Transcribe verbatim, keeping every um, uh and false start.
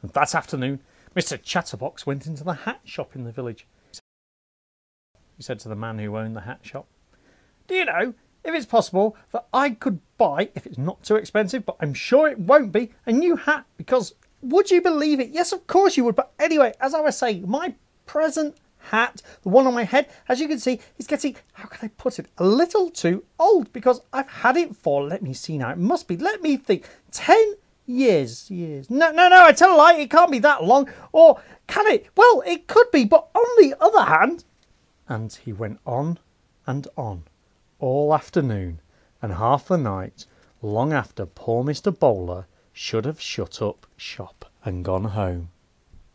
And that afternoon, Mister Chatterbox went into the hat shop in the village. He said to the man who owned the hat shop, "Do you know, if it's possible, that I could buy, if it's not too expensive, but I'm sure it won't be, a new hat, because, would you believe it? Yes, of course you would. But anyway, as I was saying, my present hat, the one on my head, as you can see, is getting, how can I put it, a little too old, because I've had it for, let me see now, it must be, let me think, ten years, years. No, no, no, I tell a lie, it can't be that long. Or can it? Well, it could be, but on the other hand," and he went on and on, all afternoon and half the night, long after poor Mister Bowler should have shut up shop and gone home.